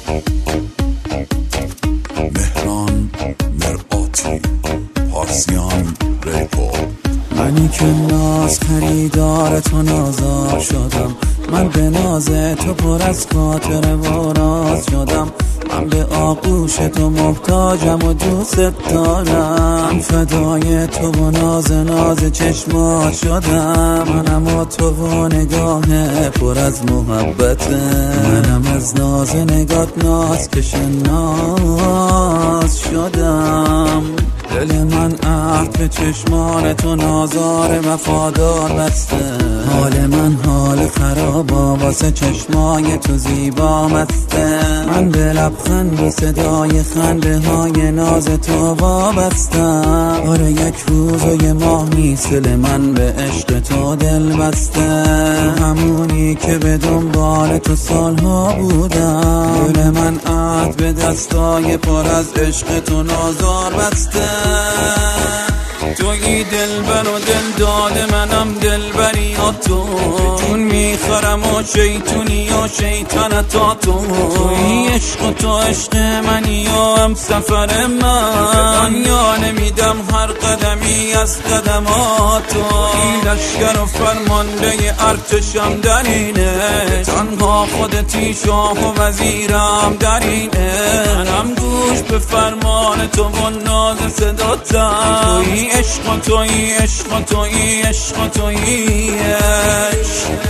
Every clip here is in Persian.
مهران مرآتی، پارسیان ریپو. منی که ناز خریدار تو نازار شدم، من به ناز تو پر از خاطر و راز شدم. من به آغوش تو محتاجم و دوست دارم، فدای تو و ناز چشمات شدم. منم و تو و نگاه پر از محبت، منم از ناز نگات ناز کش ناز شدم. دل من عهد به چشمان تو نازار وفادار بسته، حال من حال خرابا واسه چشمای تو زیبا مسته. من به لبخند و صدای خنده های ناز تو وابستم. آره یک روز و یه ماه نیست دل من به عشق تو دل بسته، همونی که به دنبال تو سالها بودم. دل من عهد به دستای پر از عشق تو نازار بسته. تویی دلبر و دل داده، منم دلبری یا تو. جون میخورم و شیطونی و شیطنتا تو. تویی عشق و تو عشق منی و هم سفر من. یا نمیدم هر قدمی از قدمات تو. این لشکر و فرمانده ارتشم در اینه، تنها خودتی شاه و وزیرم در اینه. منم گوش به فرمان تو و ناز صداتم. تویی عشق و تویی عشق و تویی عشق و تویی عشق.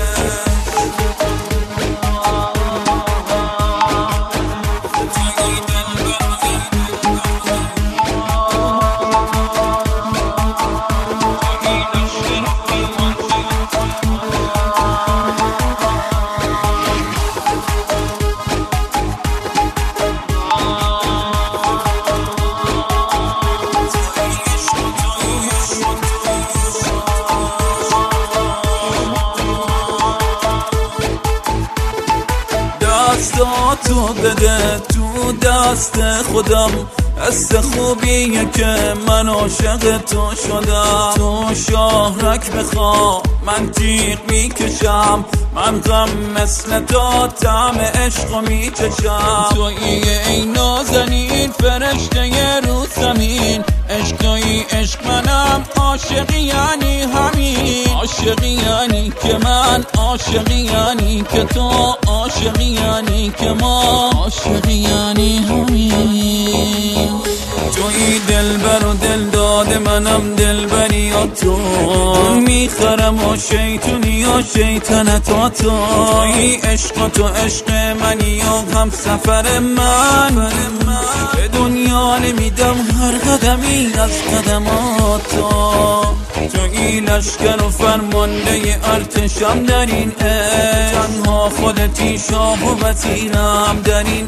دستاتو بده تو دست خودم، حس خوبیه که من عاشق تو شدم. تو شاهرک بخوا من تیغ میکشم، من غم مثل تو طعم عشقو میچشم. تویی ای نازنین فرشته رو زمین، عشقی عشق منم عاشقی یعنی همین. عاشقی یعنی که من، عاشقی یعنی که تو، عاشقی یعنی که ما، عاشقی یعنی همین. تویی دلبر و دل داده، منم دلبری یا تو. میخرم و شیطونی و شیطنتا تو. تویی عشق و تو عشق منی و هم سفر من. به دنیا نمیدم هر قدمی از قدمات تو. تویی لشکر و فرمانده ارتشم در این عشق، تنها خودتی شاه و وزیرم در این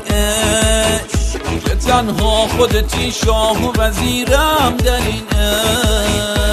عشق. تنها خودتی شاه و وزیرم در این عشق.